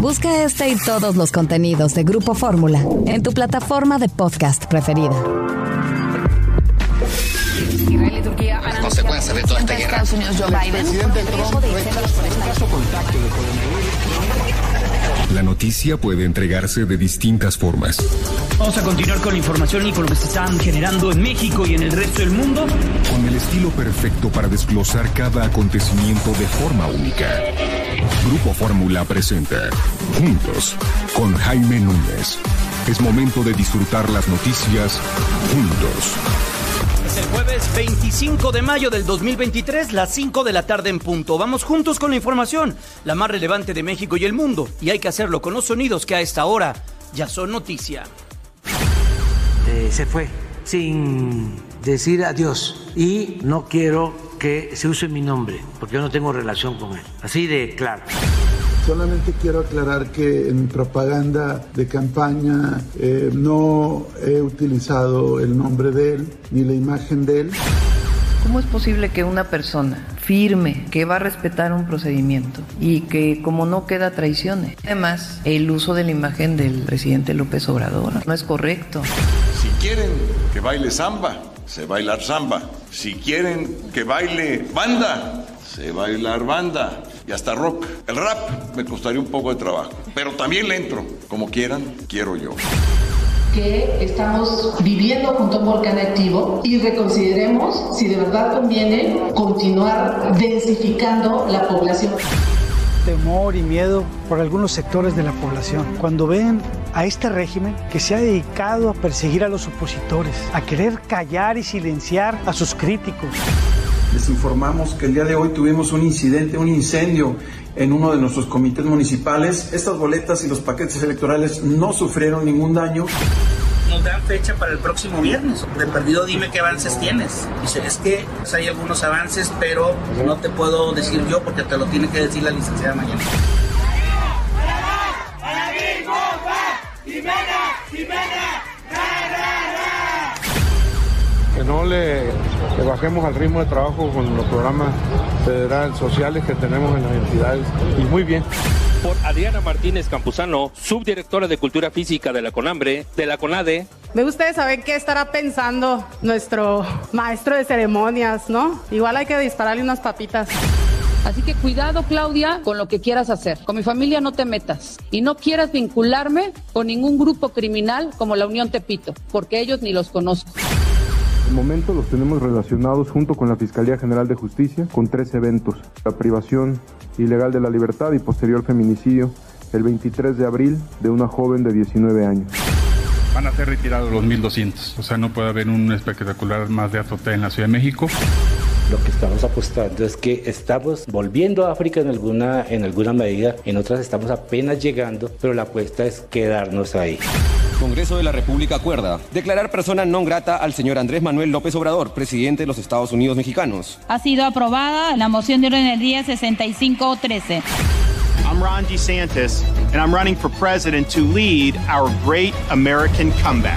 Busca este y todos los contenidos de Grupo Fórmula en tu plataforma de podcast preferida. Israel y Turquía han las consecuencias de toda esta guerra. Estados Unidos Joe Biden. La noticia puede entregarse de distintas formas. Vamos a continuar con la información y con lo que se están generando en México y en el resto del mundo. Con el estilo perfecto para desglosar cada acontecimiento de forma única. Grupo Fórmula presenta Juntos con Jaime Núñez. Es momento de disfrutar las noticias juntos. Es el jueves 25 de mayo del 2023, las 5 de la tarde en punto. Vamos juntos con la información, la más relevante de México y el mundo. Y hay que hacerlo con los sonidos que a esta hora ya son noticia. Se fue sin decir adiós y no quiero que se use mi nombre porque yo no tengo relación con él. Así de claro. Solamente quiero aclarar que en mi propaganda de campaña no he utilizado el nombre de él ni la imagen de él. ¿Cómo es posible que una persona firme que va a respetar un procedimiento y que como no queda traicione? Además, el uso de la imagen del presidente López Obrador no es correcto. Si quieren que baile samba, sé bailar samba. Si quieren que baile banda, sé bailar banda. Y hasta rock. El rap me costaría un poco de trabajo, pero también le entro. Como quieran, quiero yo. Que estamos viviendo junto a un volcán activo y reconsideremos si de verdad conviene continuar densificando la población. Temor y miedo por algunos sectores de la población cuando ven a este régimen que se ha dedicado a perseguir a los opositores, a querer callar y silenciar a sus críticos. Les informamos que el día de hoy tuvimos un incidente, un incendio en uno de nuestros comités municipales. Estas boletas y los paquetes electorales no sufrieron ningún daño. Nos dan fecha para el próximo viernes. De perdido dime qué avances tienes. Dice, es que pues, hay algunos avances, pero no te puedo decir yo porque te lo tiene que decir la licenciada mañana. Que no le bajemos al ritmo de trabajo con los programas federales sociales que tenemos en las entidades. Y muy bien. Por Adriana Martínez Campuzano, subdirectora de Cultura Física de la CONAMBRE, de la CONADE. Me gustaría saber qué estará pensando nuestro maestro de ceremonias, ¿no? Igual hay que dispararle unas papitas. Así que cuidado, Claudia, con lo que quieras hacer. Con mi familia no te metas y no quieras vincularme con ningún grupo criminal como la Unión Tepito, porque ellos ni los conozco. De momento los tenemos relacionados junto con la Fiscalía General de Justicia con 3 eventos: la privación ilegal de la libertad y posterior feminicidio el 23 de abril de una joven de 19 años. Van a ser retirados los 1,200, o sea, no puede haber un espectacular más de azotea en la Ciudad de México. Lo que estamos apostando es que estamos volviendo a África en alguna medida, en otras estamos apenas llegando, pero la apuesta es quedarnos ahí. Congreso de la República acuerda declarar persona non grata al señor Andrés Manuel López Obrador, presidente de los Estados Unidos mexicanos. Ha sido aprobada la moción de orden del día 6513. I'm Ron DeSantis, and I'm running for president to lead our great American comeback.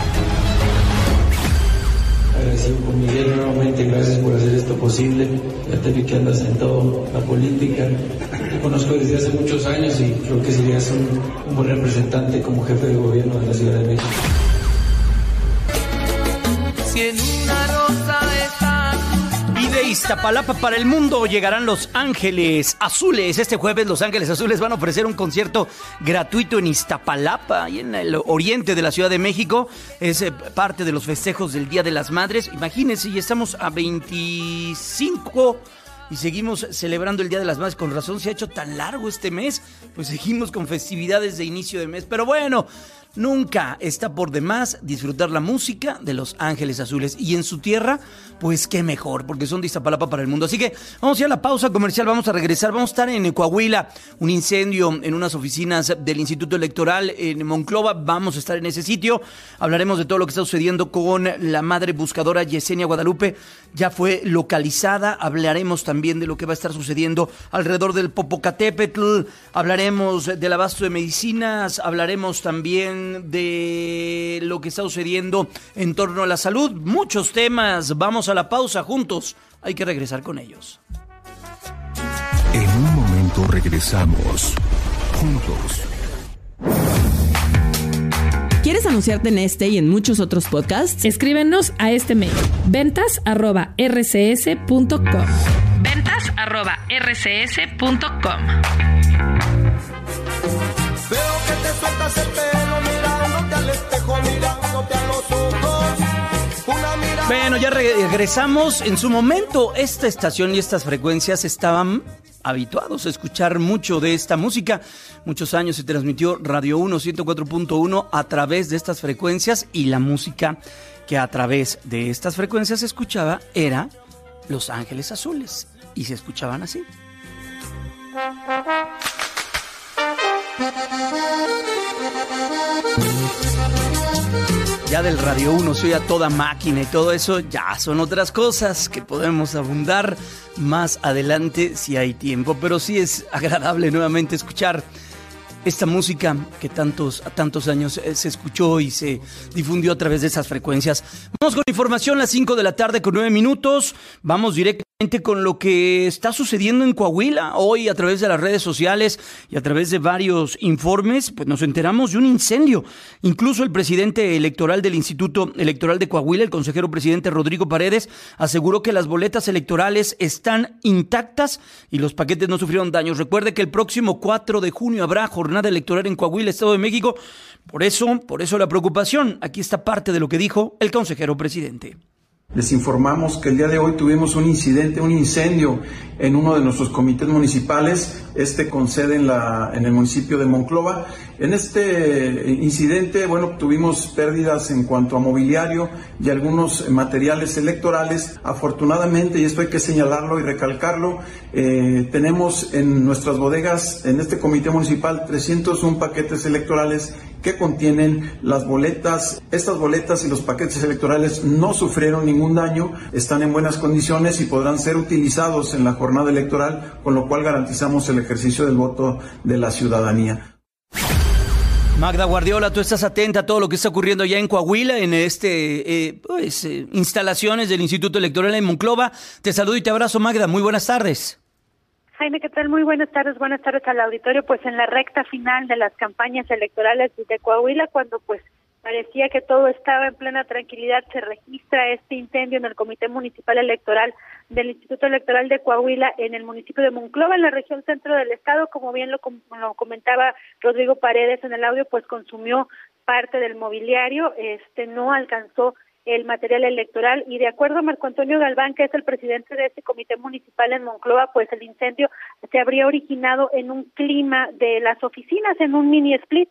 Agradecido con Miguel nuevamente, gracias por hacer esto posible. Ya te vi que andas en toda la política. Te conozco desde hace muchos años y creo que serías un buen representante como jefe de gobierno de la Ciudad de México. Si en una rosa estás. Y de Iztapalapa para el mundo llegarán Los Ángeles Azules. Este jueves Los Ángeles Azules van a ofrecer un concierto gratuito en Iztapalapa, y en el oriente de la Ciudad de México. Es parte de los festejos del Día de las Madres. Imagínense, ya estamos a 25 y seguimos celebrando el Día de las Madres. Con razón se ha hecho tan largo este mes. Pues seguimos con festividades de inicio de mes. Pero bueno, nunca está por demás disfrutar la música de Los Ángeles Azules. Y en su tierra, pues qué mejor, porque son de Iztapalapa para el mundo. Así que vamos a ir a la pausa comercial, vamos a regresar. Vamos a estar en Coahuila, un incendio en unas oficinas del Instituto Electoral en Monclova. Vamos a estar en ese sitio. Hablaremos de todo lo que está sucediendo con la madre buscadora Yesenia Guadalupe. Ya fue localizada. Hablaremos también de lo que va a estar sucediendo alrededor del Popocatépetl. Hablaremos del abasto de medicinas. Hablaremos también de lo que está sucediendo en torno a la salud. Muchos temas. Vamos a la pausa juntos. Hay que regresar con ellos. En un momento regresamos. Juntos ¿Quieres anunciarte en este y en muchos otros podcasts? Escríbenos a este mail: ventas@rcs.com. ventas@rcs.com. Veo que te sueltas el pelo mirándote al espejo, mirándote a los ojos. Bueno, ya regresamos. En su momento, esta estación y estas frecuencias estaban habituados a escuchar mucho de esta música. Muchos años se transmitió Radio 1 104.1 a través de estas frecuencias, y la música que a través de estas frecuencias se escuchaba era Los Ángeles Azules, y se escuchaban así. Ya del Radio 1 se oye a toda máquina y todo eso, ya son otras cosas que podemos abundar más adelante si hay tiempo. Pero sí es agradable nuevamente escuchar esta música que tantos años se escuchó y se difundió a través de esas frecuencias. Vamos con información, las 5 de la tarde con 9 minutos. Vamos directamente con lo que está sucediendo en Coahuila. Hoy, a través de las redes sociales y a través de varios informes, pues nos enteramos de un incendio. Incluso el presidente electoral del Instituto Electoral de Coahuila, el consejero presidente Rodrigo Paredes, aseguró que las boletas electorales están intactas y los paquetes no sufrieron daños. Recuerde que el próximo 4 de junio habrá jornada electoral en Coahuila, Estado de México. Por eso la preocupación. Aquí está parte de lo que dijo el consejero presidente. Les informamos que el día de hoy tuvimos un incendio en uno de nuestros comités municipales, con sede en el municipio de Monclova. En este incidente, tuvimos pérdidas en cuanto a mobiliario y algunos materiales electorales. Afortunadamente, y esto hay que señalarlo y recalcarlo, tenemos en nuestras bodegas, en este comité municipal, 301 paquetes electorales que contienen las boletas. Estas boletas y los paquetes electorales no sufrieron ningún daño, están en buenas condiciones y podrán ser utilizados en la jornada electoral, con lo cual garantizamos el ejercicio del voto de la ciudadanía. Magda Guardiola, tú estás atenta a todo lo que está ocurriendo allá en Coahuila, en instalaciones del Instituto Electoral en Monclova. Te saludo y te abrazo, Magda. Muy buenas tardes. Jaime, ¿qué tal? Muy buenas tardes al auditorio. Pues en la recta final de las campañas electorales de Coahuila, cuando pues parecía que todo estaba en plena tranquilidad, se registra este incendio en el Comité Municipal Electoral del Instituto Electoral de Coahuila en el municipio de Monclova, en la región centro del estado. Como bien lo comentaba Rodrigo Paredes en el audio, pues consumió parte del mobiliario, no alcanzó el material electoral, y de acuerdo a Marco Antonio Galván, que es el presidente de este comité municipal en Monclova, pues el incendio se habría originado en un clima de las oficinas, en un mini split.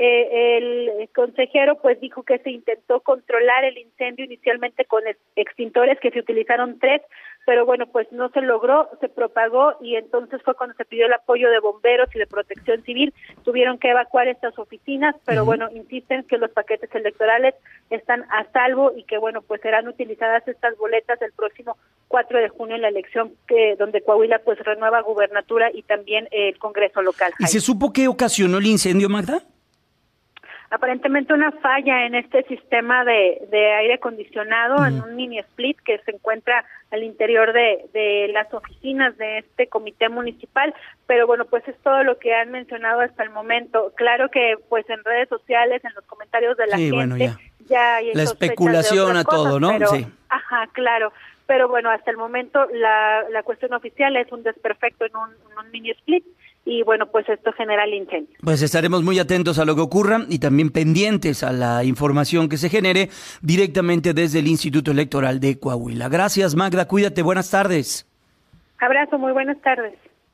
El consejero pues dijo que se intentó controlar el incendio inicialmente con extintores, que se utilizaron 3, pero pues no se logró, se propagó, y entonces fue cuando se pidió el apoyo de bomberos y de protección civil. Tuvieron que evacuar estas oficinas, pero insisten que los paquetes electorales están a salvo y que pues serán utilizadas estas boletas el próximo 4 de junio en la elección donde Coahuila pues renueva gubernatura y también el Congreso local. ¿Y se supo qué ocasionó el incendio, Magda? Aparentemente una falla en este sistema de aire acondicionado en un mini split que se encuentra al interior de las oficinas de este comité municipal, pero pues es todo lo que han mencionado hasta el momento. Claro que pues en redes sociales, en los comentarios de la gente, ya hay la especulación a todo, ¿no? Pero, sí. Ajá, claro. Pero hasta el momento la cuestión oficial es un desperfecto en un mini split, y pues esto genera el incendio. Pues estaremos muy atentos a lo que ocurra y también pendientes a la información que se genere directamente desde el Instituto Electoral de Coahuila. Gracias, Magda, cuídate, buenas tardes. Abrazo, muy buenas tardes.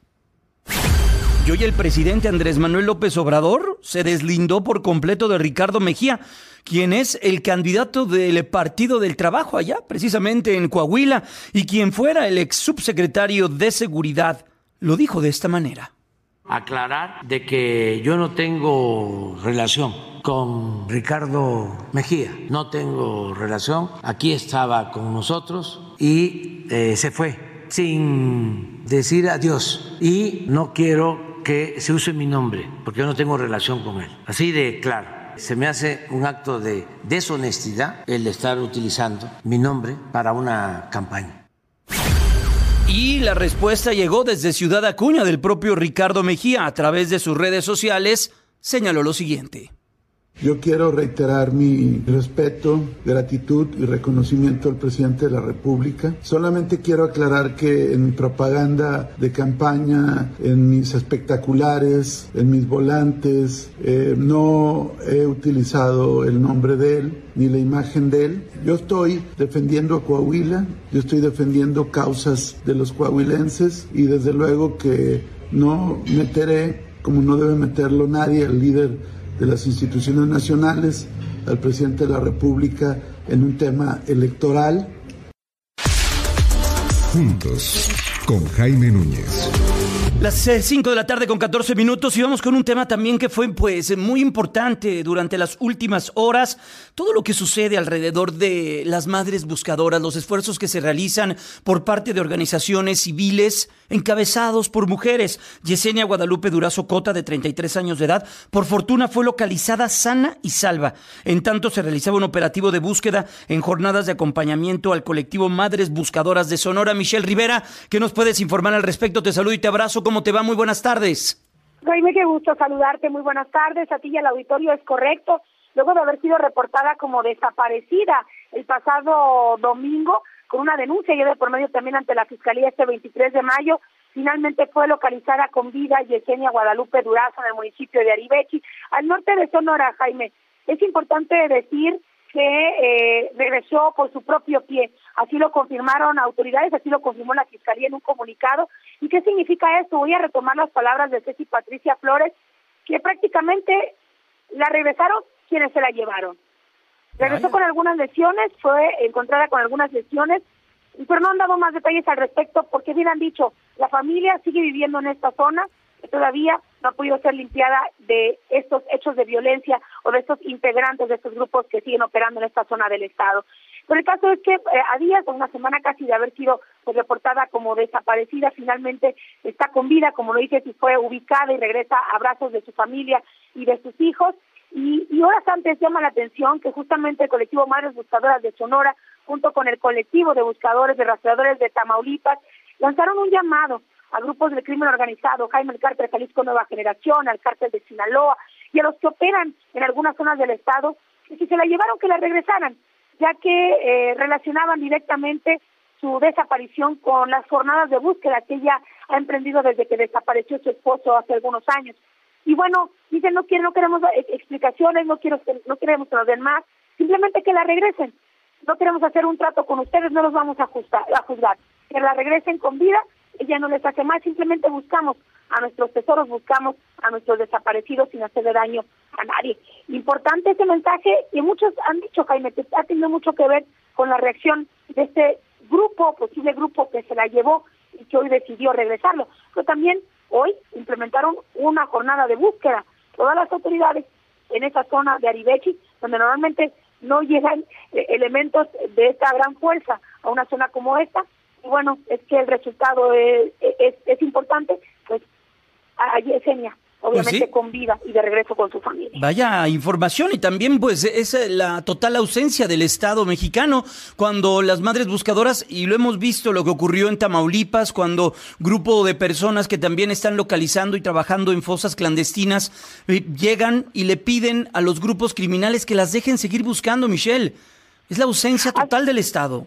Y hoy el presidente Andrés Manuel López Obrador se deslindó por completo de Ricardo Mejía, quien es el candidato del Partido del Trabajo allá, precisamente en Coahuila, y quien fuera el ex subsecretario de Seguridad. Lo dijo de esta manera. Aclarar de que yo no tengo relación con Ricardo Mejía, no tengo relación, aquí estaba con nosotros y se fue sin decir adiós, y no quiero que se use mi nombre porque yo no tengo relación con él, así de claro. Se me hace un acto de deshonestidad el estar utilizando mi nombre para una campaña. Y la respuesta llegó desde Ciudad Acuña del propio Ricardo Mejía. A través de sus redes sociales señaló lo siguiente. Yo quiero reiterar mi respeto, gratitud y reconocimiento al presidente de la República. Solamente quiero aclarar que en mi propaganda de campaña, en mis espectaculares, en mis volantes, no he utilizado el nombre de él ni la imagen de él. Yo estoy defendiendo a Coahuila, yo estoy defendiendo causas de los coahuilenses y desde luego que no meteré, como no debe meterlo nadie, al líder de las instituciones nacionales, al presidente de la República, en un tema electoral. Juntos, con Jaime Núñez. Las 5 de la tarde con 14 minutos y vamos con un tema también que fue pues muy importante durante las últimas horas. Todo lo que sucede alrededor de las madres buscadoras, los esfuerzos que se realizan por parte de organizaciones civiles encabezados por mujeres. Yesenia Guadalupe Durazo Cota, de 33 años de edad, por fortuna fue localizada sana y salva. En tanto se realizaba un operativo de búsqueda en jornadas de acompañamiento al colectivo Madres Buscadoras de Sonora. Michelle Rivera, ¿qué nos puedes informar al respecto? Te saludo y te abrazo. ¿Cómo te va? Muy buenas tardes. Jaime, qué gusto saludarte. Muy buenas tardes. A ti y al auditorio. Es correcto. Luego de haber sido reportada como desaparecida el pasado domingo, con una denuncia ya de por medio también ante la Fiscalía este 23 de mayo, finalmente fue localizada con vida Yesenia Guadalupe Durazo en el municipio de Arivechi, al norte de Sonora, Jaime. Es importante decir que regresó por su propio pie. Así lo confirmaron autoridades, así lo confirmó la Fiscalía en un comunicado. ¿Y qué significa esto? Voy a retomar las palabras de Ceci Patricia Flores, que prácticamente la regresaron quienes se la llevaron. Regresó con algunas lesiones, fue encontrada con algunas lesiones, pero no han dado más detalles al respecto, porque bien han dicho, la familia sigue viviendo en esta zona, que todavía no ha podido ser limpiada de estos hechos de violencia o de estos integrantes de estos grupos que siguen operando en esta zona del estado. Pero el caso es que a días, una semana casi de haber sido pues, reportada como desaparecida, finalmente está con vida, como lo dije, si fue ubicada y regresa a brazos de su familia y de sus hijos. Y horas antes llama la atención que justamente el colectivo Madres Buscadoras de Sonora, junto con el colectivo de buscadores, de rastreadores de Tamaulipas, lanzaron un llamado a grupos del crimen organizado, Jaime, el Cártel Jalisco Nueva Generación, al Cártel de Sinaloa y a los que operan en algunas zonas del estado, que si se la llevaron que la regresaran, ya que relacionaban directamente su desaparición con las jornadas de búsqueda que ella ha emprendido desde que desapareció su esposo hace algunos años. Y bueno, dicen, no queremos explicaciones, no queremos que nos den más, simplemente que la regresen. No queremos hacer un trato con ustedes, no los vamos a juzgar. Que la regresen con vida, ella no les hace mal, simplemente buscamos a nuestros tesoros, buscamos a nuestros desaparecidos sin hacerle daño a nadie. Importante ese mensaje, y muchos han dicho, Jaime, que ha tenido mucho que ver con la reacción de este grupo, posible grupo que se la llevó y que hoy decidió regresarlo. Pero también hoy implementaron una jornada de búsqueda, todas las autoridades en esa zona de Arivechi, donde normalmente no llegan elementos de esta gran fuerza a una zona como esta. Y bueno, es que el resultado es importante, pues a Yesenia, obviamente pues sí, con vida y de regreso con su familia. Vaya información, y también pues es la total ausencia del Estado mexicano cuando las madres buscadoras, y lo hemos visto lo que ocurrió en Tamaulipas, cuando grupo de personas que también están localizando y trabajando en fosas clandestinas llegan y le piden a los grupos criminales que las dejen seguir buscando, Michelle. Es la ausencia total del Estado.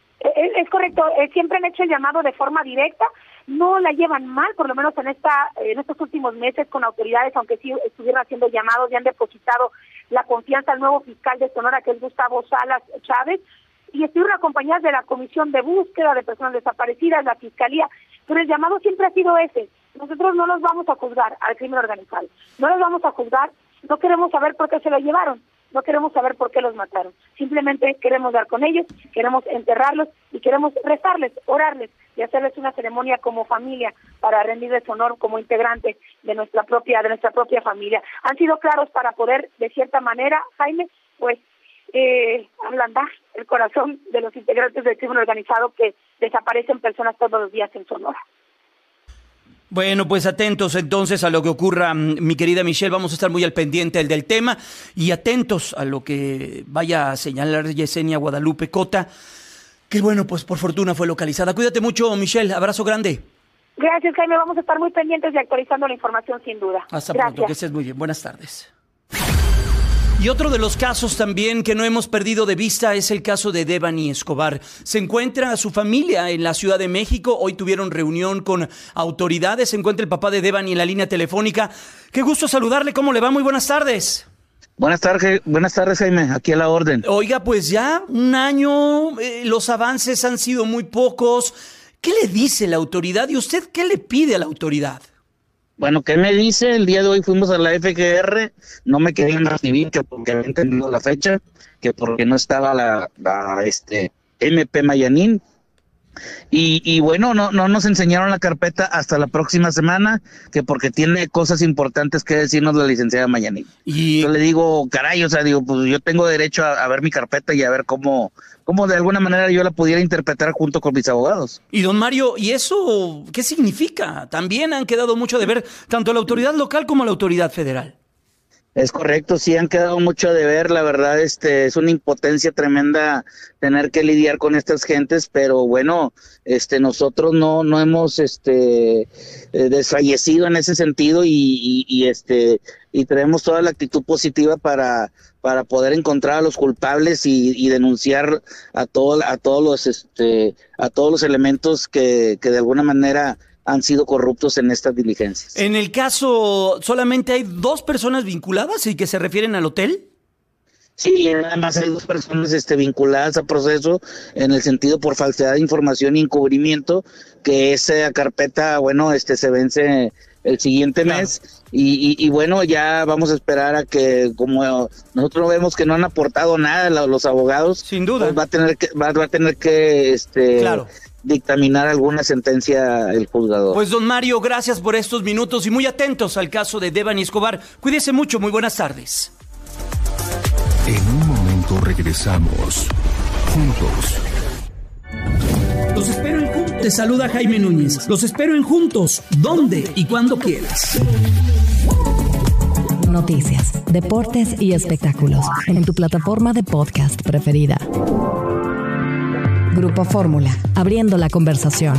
Es correcto, siempre han hecho el llamado de forma directa, no la llevan mal, por lo menos en estos últimos meses con autoridades, aunque sí estuvieron haciendo llamados y han depositado la confianza al nuevo fiscal de Sonora, que es Gustavo Salas Chávez, y estuvieron acompañadas de la Comisión de Búsqueda de Personas Desaparecidas, la Fiscalía, pero el llamado siempre ha sido ese. Nosotros no los vamos a juzgar al crimen organizado, no los vamos a juzgar, no queremos saber por qué se lo llevaron, no queremos saber por qué los mataron, simplemente queremos dar con ellos, queremos enterrarlos y queremos rezarles, orarles y hacerles una ceremonia como familia para rendirles honor como integrante de nuestra propia familia. Han sido claros para poder, de cierta manera, Jaime, pues ablandar el corazón de los integrantes del crimen organizado que desaparecen personas todos los días en Sonora. Bueno, pues atentos entonces a lo que ocurra, mi querida Michelle, vamos a estar muy al pendiente del tema y atentos a lo que vaya a señalar Yesenia Guadalupe Cota, que bueno, pues por fortuna fue localizada. Cuídate mucho, Michelle, abrazo grande. Gracias, Jaime, vamos a estar muy pendientes y actualizando la información sin duda. Hasta pronto, que estés muy bien, buenas tardes. Y otro de los casos también que no hemos perdido de vista es el caso de Devani Escobar. Se encuentra su familia en la Ciudad de México. Hoy tuvieron reunión con autoridades. Se encuentra el papá de Devani en la línea telefónica. Qué gusto saludarle. ¿Cómo le va? Muy buenas tardes. Buenas tardes, Jaime. Aquí a la orden. Oiga, pues ya un año, los avances han sido muy pocos. ¿Qué le dice la autoridad y usted qué le pide a la autoridad? Bueno, ¿qué me dice? El día de hoy fuimos a la FGR, no me querían recibir, que porque había entendido la fecha, que porque no estaba la MP Mayanín. Y bueno, no nos enseñaron la carpeta hasta la próxima semana, que porque tiene cosas importantes que decirnos la licenciada Mayanín. Y yo le digo, caray, o sea, digo, pues yo tengo derecho a ver mi carpeta y a ver cómo de alguna manera yo la pudiera interpretar junto con mis abogados. Y don Mario, ¿y eso qué significa? También han quedado mucho de ver tanto la autoridad local como la autoridad federal. Es correcto, sí han quedado mucho de ver, la verdad, es una impotencia tremenda tener que lidiar con estas gentes, pero bueno, nosotros no hemos desfallecido en ese sentido y tenemos toda la actitud positiva para poder encontrar a los culpables y denunciar a todos los elementos que de alguna manera han sido corruptos en estas diligencias. En el caso, ¿solamente hay 2 personas vinculadas y que se refieren al hotel? Sí, nada más hay 2 personas vinculadas al proceso en el sentido por falsedad de información y encubrimiento, que esa carpeta, bueno, se vence el siguiente mes y bueno, ya vamos a esperar a que, como nosotros vemos que no han aportado nada los abogados, sin duda, pues va a tener que dictaminar alguna sentencia el juzgador. Pues don Mario, gracias por estos minutos y muy atentos al caso de Devani Escobar. Cuídese mucho, muy buenas tardes. En un momento regresamos, juntos. Los espero en Juntos. Te saluda Jaime Núñez. Los espero en Juntos, donde y cuando quieras. Noticias, deportes y espectáculos en tu plataforma de podcast preferida. Grupo Fórmula, abriendo la conversación.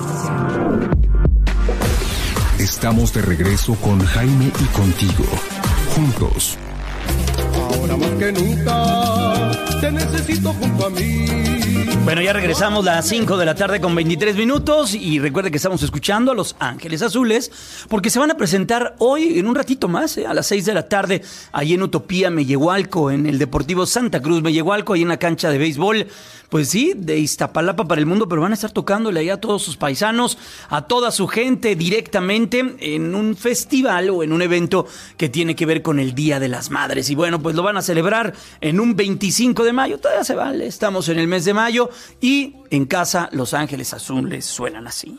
Estamos de regreso con Jaime y contigo, juntos. Ahora más que nunca te necesito junto a mí. Bueno, ya regresamos las 5 de la tarde con 23 minutos y recuerde que estamos escuchando a Los Ángeles Azules porque se van a presentar hoy en un ratito más, a las 6 de la tarde, ahí en Utopía Mellehualco, en el Deportivo Santa Cruz Mellehualco, ahí en la cancha de béisbol, pues sí, de Iztapalapa para el mundo, pero van a estar tocándole ahí a todos sus paisanos, a toda su gente directamente en un festival o en un evento que tiene que ver con el Día de las Madres. Y bueno, pues lo van a celebrar en un 25 de mayo, todavía se vale, estamos en el mes de mayo. Y en casa, Los Ángeles Azules suenan así.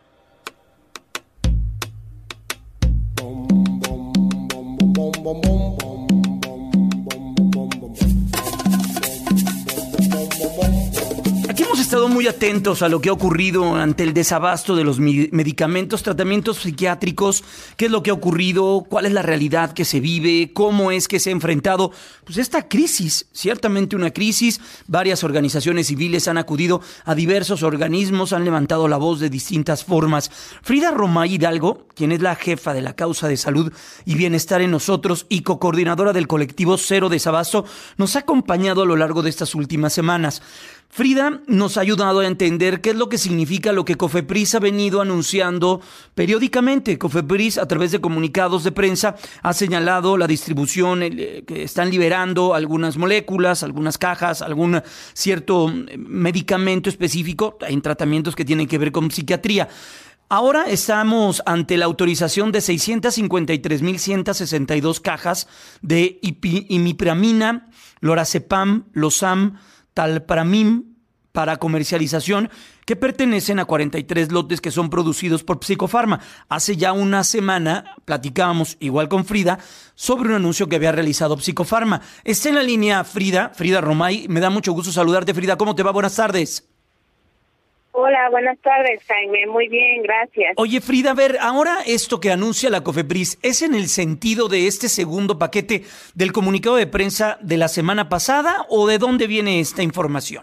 Aquí hemos estado muy atentos a lo que ha ocurrido ante el desabasto de los medicamentos, tratamientos psiquiátricos, qué es lo que ha ocurrido, cuál es la realidad que se vive, cómo es que se ha enfrentado pues esta crisis, ciertamente una crisis. Varias organizaciones civiles han acudido a diversos organismos, han levantado la voz de distintas formas. Frida Romay Hidalgo, quien es la jefa de la causa de salud y bienestar en nosotros y cocoordinadora del colectivo Cero Desabasto, nos ha acompañado a lo largo de estas últimas semanas. Frida nos ha ayudado a entender qué es lo que significa lo que COFEPRIS ha venido anunciando periódicamente. COFEPRIS, a través de comunicados de prensa, ha señalado la distribución, que están liberando algunas moléculas, algunas cajas, algún cierto medicamento específico en tratamientos que tienen que ver con psiquiatría. Ahora estamos ante la autorización de 653.162 cajas de imipramina, lorazepam, losam, talpramim para comercialización, que pertenecen a 43 lotes que son producidos por Psicofarma. Hace ya una semana platicábamos, igual con Frida, sobre un anuncio que había realizado Psicofarma. Está en la línea Frida Romay. Me da mucho gusto saludarte, Frida. ¿Cómo te va? Buenas tardes. Hola, buenas tardes, Jaime. Muy bien, gracias. Oye, Frida, a ver, ahora esto que anuncia la COFEPRIS, ¿es en el sentido de este segundo paquete del comunicado de prensa de la semana pasada o de dónde viene esta información?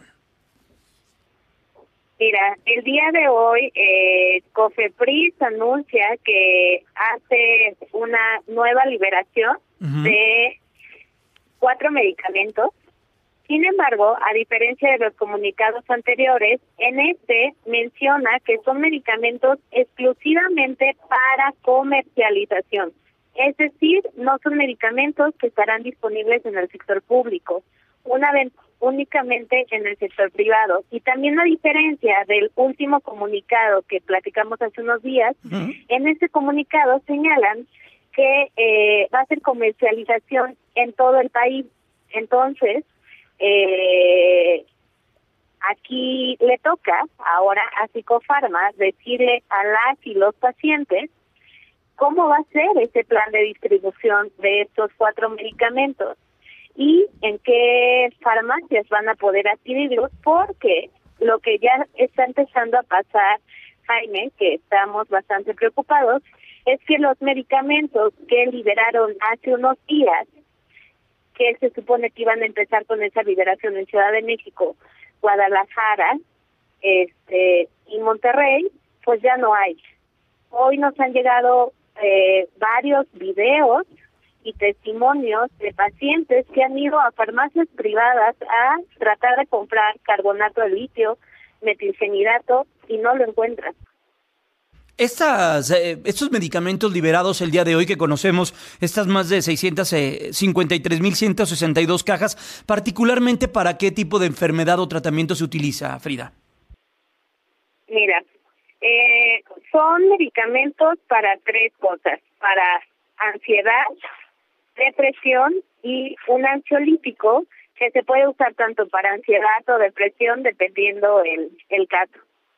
Mira, el día de hoy COFEPRIS anuncia que hace una nueva liberación de 4 medicamentos. Sin embargo, a diferencia de los comunicados anteriores, en este menciona que son medicamentos exclusivamente para comercialización. Es decir, no son medicamentos que estarán disponibles en el sector público, únicamente en el sector privado. Y también a diferencia del último comunicado que platicamos hace unos días, en este comunicado señalan que va a ser comercialización en todo el país. Entonces, aquí le toca ahora a Psicofarma decirle a las y los pacientes cómo va a ser ese plan de distribución de estos 4 medicamentos y en qué farmacias van a poder adquirirlos, porque lo que ya está empezando a pasar, Jaime, que estamos bastante preocupados, es que los medicamentos que liberaron hace unos días, que se supone que iban a empezar con esa liberación en Ciudad de México, Guadalajara, y Monterrey, pues ya no hay. Hoy nos han llegado varios videos y testimonios de pacientes que han ido a farmacias privadas a tratar de comprar carbonato de litio, metilfenidato, y no lo encuentran. Estos medicamentos liberados el día de hoy que conocemos, estas más de 653,162 cajas, particularmente ¿para qué tipo de enfermedad o tratamiento se utiliza, Frida? Mira, son medicamentos para 3 cosas: para ansiedad, depresión y un ansiolítico que se puede usar tanto para ansiedad o depresión dependiendo el caso.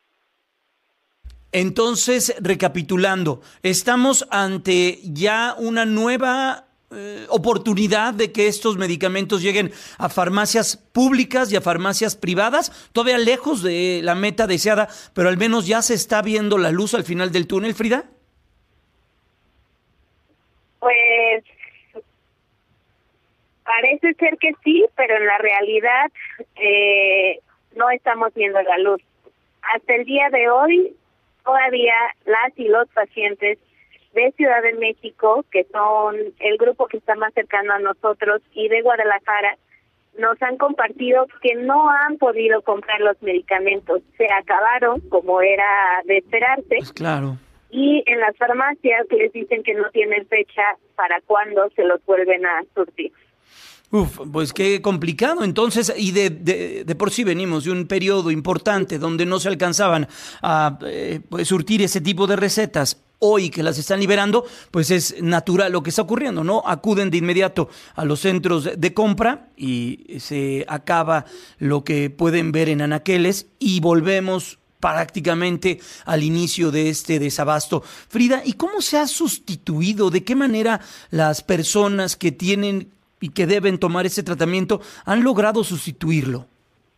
Entonces, recapitulando, estamos ante ya una nueva oportunidad de que estos medicamentos lleguen a farmacias públicas y a farmacias privadas, todavía lejos de la meta deseada, pero al menos ya se está viendo la luz al final del túnel, Frida. Pues parece ser que sí, pero en la realidad no estamos viendo la luz. Hasta el día de hoy, todavía las y los pacientes de Ciudad de México, que son el grupo que está más cercano a nosotros, y de Guadalajara, nos han compartido que no han podido comprar los medicamentos. Se acabaron, como era de esperarse. Pues claro. Y en las farmacias les dicen que no tienen fecha para cuándo se los vuelven a surtir. Pues qué complicado. Entonces, y de por sí venimos de un periodo importante donde no se alcanzaban a surtir ese tipo de recetas. Hoy que las están liberando, pues es natural lo que está ocurriendo, ¿no? Acuden de inmediato a los centros de compra y se acaba lo que pueden ver en anaqueles y volvemos prácticamente al inicio de este desabasto. Frida, ¿y cómo se ha sustituido? ¿De qué manera las personas que tienen y que deben tomar ese tratamiento han logrado sustituirlo?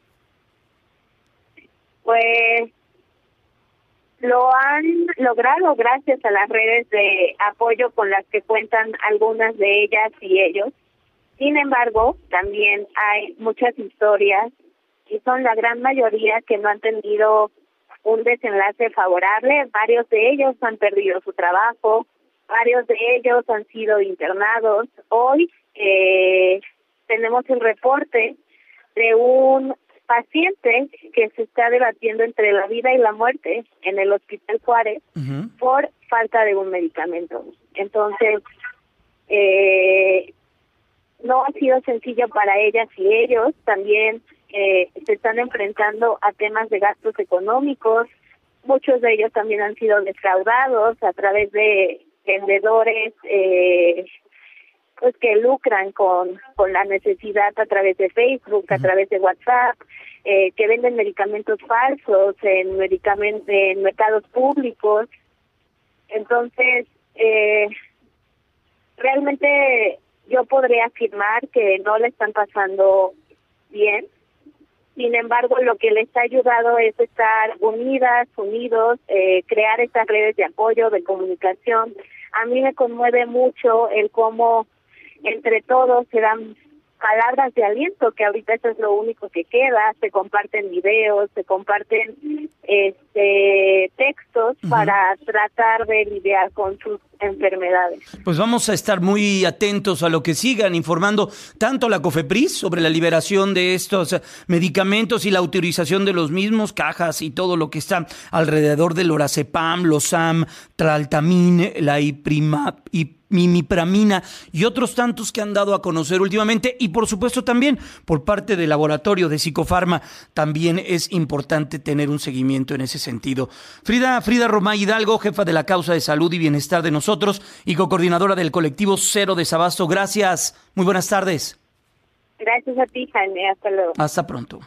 Pues lo han logrado gracias a las redes de apoyo con las que cuentan algunas de ellas y ellos. Sin embargo, también hay muchas historias, y son la gran mayoría, que no han tenido un desenlace favorable. Varios de ellos han perdido su trabajo, varios de ellos han sido internados. Hoy tenemos el reporte de un paciente que se está debatiendo entre la vida y la muerte en el Hospital Juárez por falta de un medicamento. Entonces, no ha sido sencillo para ellas y ellos. También se están enfrentando a temas de gastos económicos. Muchos de ellos también han sido defraudados a través de vendedores pues que lucran con la necesidad a través de Facebook, a través de WhatsApp, que venden medicamentos falsos en mercados públicos. Entonces, realmente yo podría afirmar que no le están pasando bien. Sin embargo, lo que les ha ayudado es estar unidos, crear estas redes de apoyo, de comunicación. A mí me conmueve mucho el cómo entre todos se dan palabras de aliento, que ahorita eso es lo único que queda. Se comparten videos, se comparten textos para tratar de lidiar con sus enfermedades. Pues vamos a estar muy atentos a lo que sigan informando tanto la COFEPRIS sobre la liberación de estos medicamentos y la autorización de los mismos, cajas y todo lo que está alrededor del Lorazepam, Losam, Traltamine, la imipramina y otros tantos que han dado a conocer últimamente, y por supuesto también por parte del laboratorio de Psicofarma también es importante tener un seguimiento en ese sentido. Frida Romay Hidalgo, jefa de la causa de salud y bienestar de nosotros y cocoordinadora del colectivo Cero Desabasto, gracias, muy buenas tardes. Gracias a ti, Jaime, hasta luego. Hasta pronto.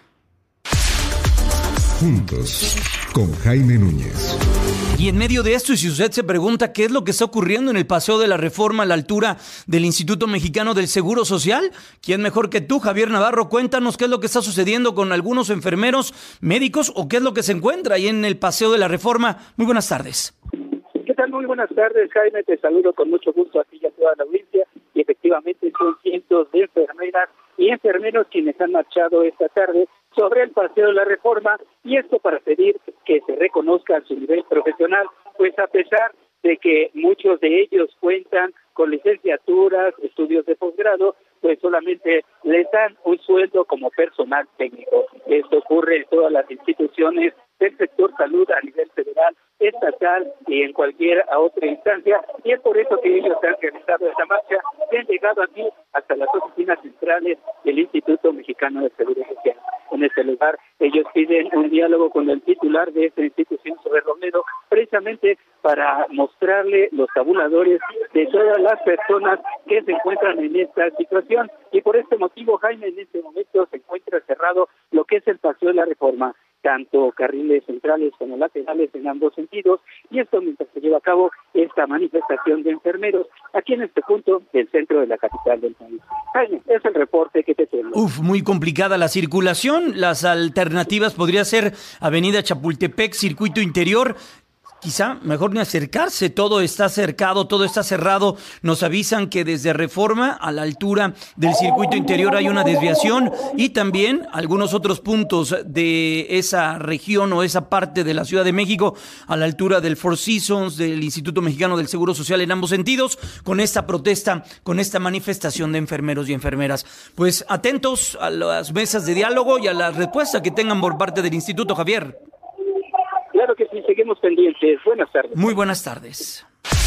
Juntos, con Jaime Núñez. Y en medio de esto, y si usted se pregunta qué es lo que está ocurriendo en el Paseo de la Reforma a la altura del Instituto Mexicano del Seguro Social, ¿quién mejor que tú, Javier Navarro? Cuéntanos qué es lo que está sucediendo con algunos enfermeros, médicos, o qué es lo que se encuentra ahí en el Paseo de la Reforma. Muy buenas tardes. ¿Qué tal? Muy buenas tardes, Jaime. Te saludo con mucho gusto a ti y a toda la audiencia. Y efectivamente son cientos de enfermeras y enfermeros quienes han marchado esta tarde sobre el Paseo de la Reforma, y esto para pedir que se reconozca su nivel profesional, pues a pesar de que muchos de ellos cuentan con licenciaturas, estudios de posgrado, pues solamente les dan un sueldo como personal técnico. Esto ocurre en todas las instituciones del sector salud a nivel federal, estatal y en cualquier otra instancia, y es por eso que ellos han realizado esta marcha y han llegado aquí hasta las oficinas centrales del Instituto Mexicano de Seguro Social. En este lugar ellos piden un diálogo con el titular de esta institución, Zoe Robledo, precisamente para mostrarle los tabuladores de todas las personas que se encuentran en esta situación, y por este motivo, Jaime, en este momento se encuentra cerrado lo que es el Paseo de la Reforma, tanto carriles centrales como laterales en ambos sentidos, y esto mientras se lleva a cabo esta manifestación de enfermeros aquí en este punto del centro de la capital del país. Jaime, es el reporte que te tengo. Muy complicada la circulación. Las alternativas podría ser Avenida Chapultepec, Circuito Interior. Quizá mejor ni acercarse, todo está cercado, todo está cerrado. Nos avisan que desde Reforma a la altura del Circuito Interior hay una desviación, y también algunos otros puntos de esa región o esa parte de la Ciudad de México a la altura del Four Seasons, del Instituto Mexicano del Seguro Social en ambos sentidos, con esta protesta, con esta manifestación de enfermeros y enfermeras. Pues atentos a las mesas de diálogo y a la respuesta que tengan por parte del Instituto, Javier. Claro que sí, seguimos pendientes. Buenas tardes. Muy buenas tardes.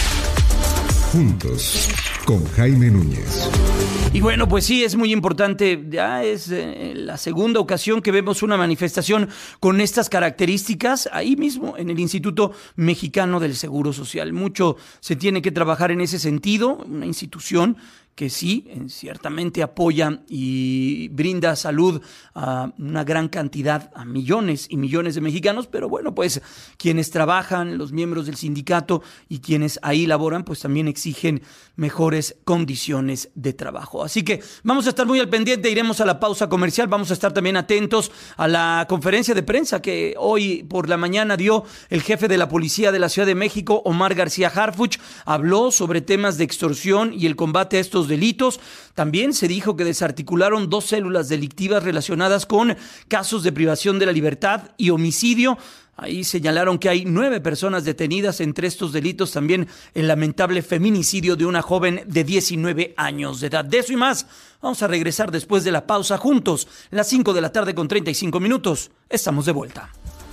Juntos, con Jaime Núñez. Y bueno, pues sí, es muy importante. Ya es la segunda ocasión que vemos una manifestación con estas características ahí mismo en el Instituto Mexicano del Seguro Social. Mucho se tiene que trabajar en ese sentido, una institución que sí, ciertamente apoya y brinda salud a una gran cantidad, a millones y millones de mexicanos, pero bueno, pues quienes trabajan, los miembros del sindicato y quienes ahí laboran, pues también exigen mejores condiciones de trabajo. Así que vamos a estar muy al pendiente, iremos a la pausa comercial, vamos a estar también atentos a la conferencia de prensa que hoy por la mañana dio el jefe de la Policía de la Ciudad de México, Omar García Harfuch. Habló sobre temas de extorsión y el combate a estos delitos. También se dijo que desarticularon 2 células delictivas relacionadas con casos de privación de la libertad y homicidio. Ahí señalaron que hay 9 personas detenidas entre estos delitos, también el lamentable feminicidio de una joven de 19 años de edad. De eso y más, vamos a regresar después de la pausa juntos, las 5 de la tarde con 35 minutos. Estamos de vuelta.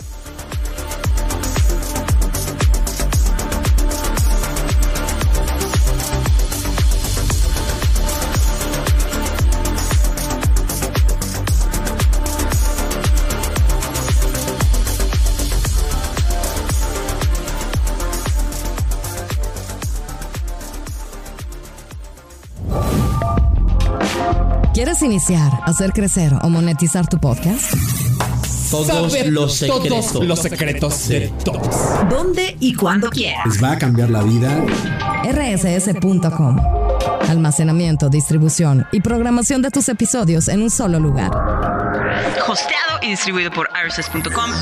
¿Quieres iniciar, hacer crecer o monetizar tu podcast? Todos los secretos de todos. ¿Dónde y cuándo quieras? Les va a cambiar la vida. rss.com. Almacenamiento, distribución y programación de tus episodios en un solo lugar. Hosteado y distribuido por rss.com.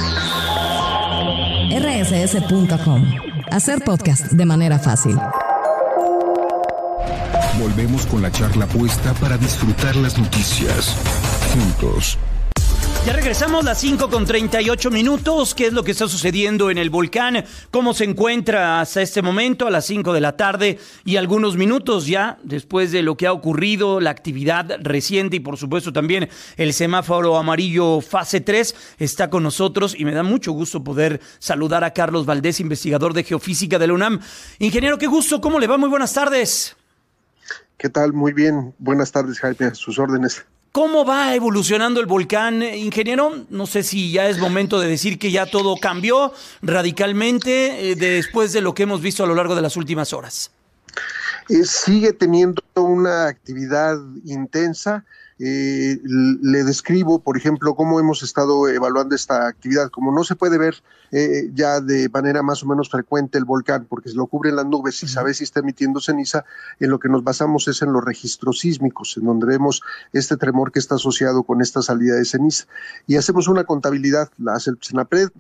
rss.com. Hacer podcast de manera fácil. Volvemos con la charla puesta para disfrutar las noticias juntos. Ya regresamos, las 5:38. ¿Qué es lo que está sucediendo en el volcán? ¿Cómo se encuentra hasta este momento a las 5 de la tarde? Y algunos minutos ya después de lo que ha ocurrido, la actividad reciente y por supuesto también el semáforo amarillo fase 3 está con nosotros y me da mucho gusto poder saludar a Carlos Valdés, investigador de geofísica de la UNAM. Ingeniero, qué gusto, ¿cómo le va? Muy buenas tardes. ¿Qué tal? Muy bien. Buenas tardes, Jaime, a sus órdenes. ¿Cómo va evolucionando el volcán, ingeniero? No sé si ya es momento de decir que ya todo cambió radicalmente después de lo que hemos visto a lo largo de las últimas horas. Sigue teniendo una actividad intensa. Le describo, por ejemplo, cómo hemos estado evaluando esta actividad. Como no se puede ver ya de manera más o menos frecuente el volcán, porque se lo cubren las nubes y sabe si está emitiendo ceniza, en lo que nos basamos es en los registros sísmicos, en donde vemos este tremor que está asociado con esta salida de ceniza. Y hacemos una contabilidad, la hace el CENAPRED,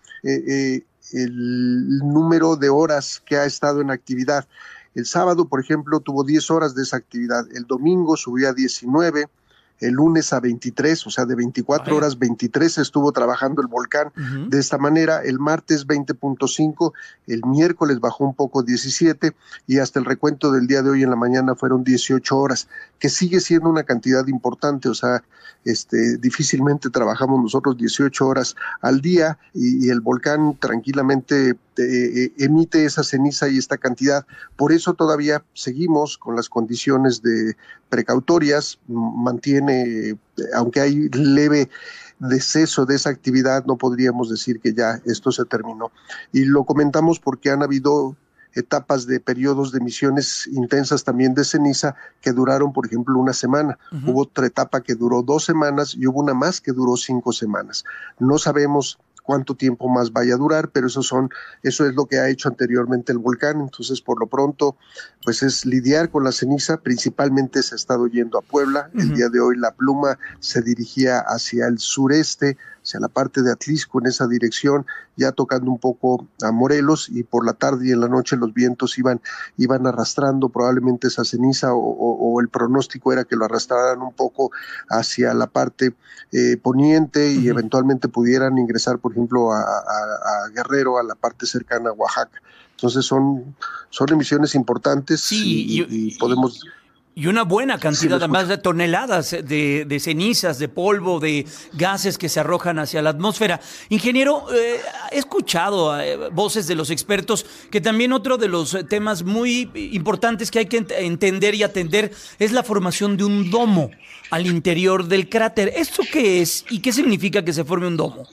el número de horas que ha estado en actividad. El sábado, por ejemplo, tuvo 10 horas de esa actividad. El domingo subió a 19, el lunes a 23, o sea, de 24 horas, 23 estuvo trabajando el volcán de esta manera. El martes 20.5, el miércoles bajó un poco 17 y hasta el recuento del día de hoy en la mañana fueron 18 horas, que sigue siendo una cantidad importante, o sea, difícilmente trabajamos nosotros 18 horas al día y el volcán tranquilamente emite esa ceniza y esta cantidad. Por eso todavía seguimos con las condiciones de precautorias, mantiene, aunque hay leve deceso de esa actividad, no podríamos decir que ya esto se terminó. Y lo comentamos porque han habido etapas de periodos de emisiones intensas también de ceniza que duraron, por ejemplo, una semana. Hubo otra etapa que duró 2 semanas y hubo una más que duró 5 semanas. No sabemos cuánto tiempo más vaya a durar, pero eso es lo que ha hecho anteriormente el volcán. Entonces, por lo pronto, pues es lidiar con la ceniza. Principalmente se ha estado yendo a Puebla. El día de hoy la pluma se dirigía hacia el sureste, hacia la parte de Atlisco, en esa dirección, ya tocando un poco a Morelos, y por la tarde y en la noche los vientos iban arrastrando probablemente esa ceniza, o el pronóstico era que lo arrastraran un poco hacia la parte poniente y eventualmente pudieran ingresar, por ejemplo, a Guerrero, a la parte cercana a Oaxaca. Entonces son emisiones importantes y podemos... Y una buena cantidad, además de toneladas de cenizas, de polvo, de gases que se arrojan hacia la atmósfera. Ingeniero, he escuchado voces de los expertos que también otro de los temas muy importantes que hay que entender y atender es la formación de un domo al interior del cráter. ¿Esto qué es y qué significa que se forme un domo?